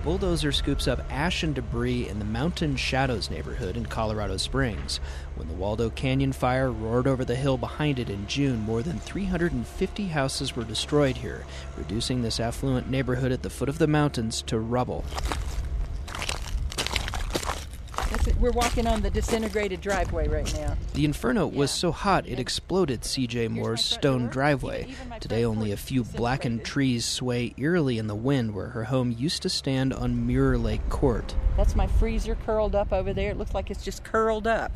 bulldozer scoops up ash and debris in the Mountain Shadows neighborhood in Colorado Springs. When the Waldo Canyon fire roared over the hill behind it in June, more than 350 houses were destroyed here, reducing this affluent neighborhood at the foot of the mountains to rubble. We're walking on the disintegrated driveway right now. The inferno was so hot it exploded C.J. Moore's stone driveway. Today only a few blackened trees sway eerily in the wind where her home used to stand on Mirror Lake Court. That's my freezer curled up over there. It looks like it's just curled up.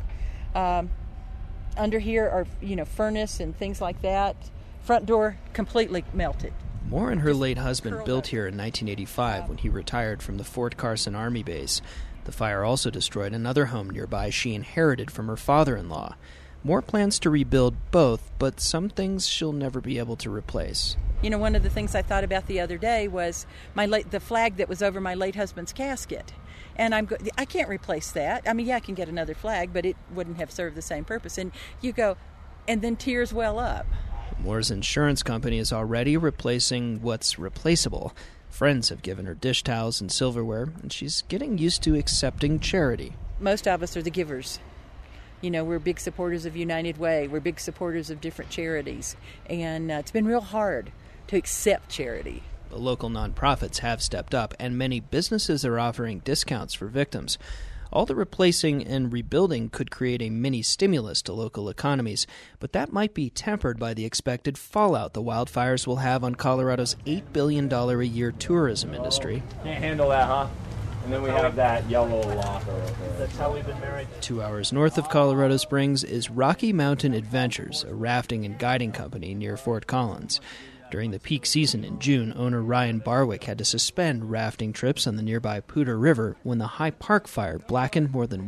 Under here are, furnace and things like that. Front door completely melted. Moore and her late husband built here in 1985 when he retired from the Fort Carson Army base. The fire also destroyed another home nearby she inherited from her father-in-law. Moore plans to rebuild both, but some things she'll never be able to replace. One of the things I thought about the other day was the flag that was over my late husband's casket. And I can't replace that. I can get another flag, but it wouldn't have served the same purpose. And you go, and then tears well up. Moore's insurance company is already replacing what's replaceable. Friends have given her dish towels and silverware, and she's getting used to accepting charity. Most of us are the givers. We're big supporters of United Way. We're big supporters of different charities. And it's been real hard to accept charity. The local nonprofits have stepped up, and many businesses are offering discounts for victims. All the replacing and rebuilding could create a mini stimulus to local economies, but that might be tempered by the expected fallout the wildfires will have on Colorado's $8 billion a year tourism industry. Can't handle that, huh? And then we have that yellow locker over there. That's how we've been married. 2 hours north of Colorado Springs is Rocky Mountain Adventures, a rafting and guiding company near Fort Collins. During the peak season in June, owner Ryan Barwick had to suspend rafting trips on the nearby Poudre River when the High Park fire blackened more than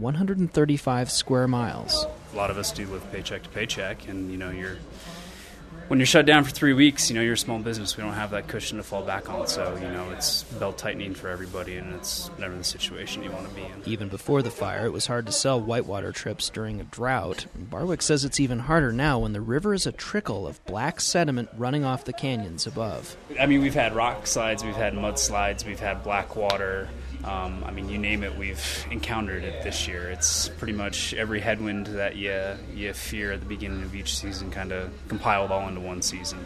135 square miles. A lot of us do live paycheck to paycheck, and when you're shut down for 3 weeks, you're a small business. We don't have that cushion to fall back on, so it's belt tightening for everybody, and it's never the situation you want to be in. Even before the fire, it was hard to sell whitewater trips during a drought. Barwick says it's even harder now when the river is a trickle of black sediment running off the canyons above. We've had rock slides, we've had mud slides, we've had black water. You name it, we've encountered it this year. It's pretty much every headwind that you fear at the beginning of each season kind of compiled all into one season.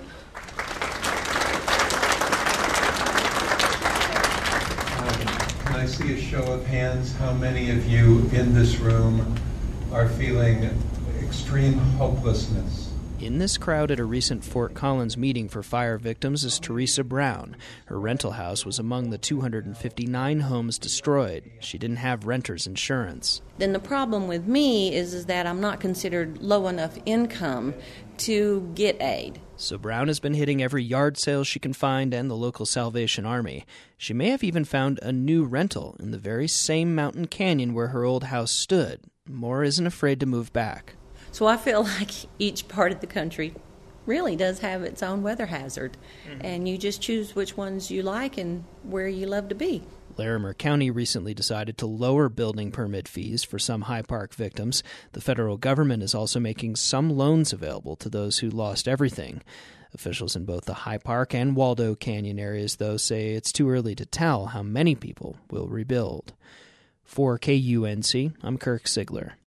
Can I see a show of hands? How many of you in this room are feeling extreme hopelessness? In this crowd at a recent Fort Collins meeting for fire victims is Teresa Brown. Her rental house was among the 259 homes destroyed. She didn't have renter's insurance. Then the problem with me is that I'm not considered low enough income to get aid. So Brown has been hitting every yard sale she can find and the local Salvation Army. She may have even found a new rental in the very same mountain canyon where her old house stood. Moore isn't afraid to move back. So I feel like each part of the country really does have its own weather hazard, and you just choose which ones you like and where you love to be. Larimer County recently decided to lower building permit fees for some High Park victims. The federal government is also making some loans available to those who lost everything. Officials in both the High Park and Waldo Canyon areas, though, say it's too early to tell how many people will rebuild. For KUNC, I'm Kirk Sigler.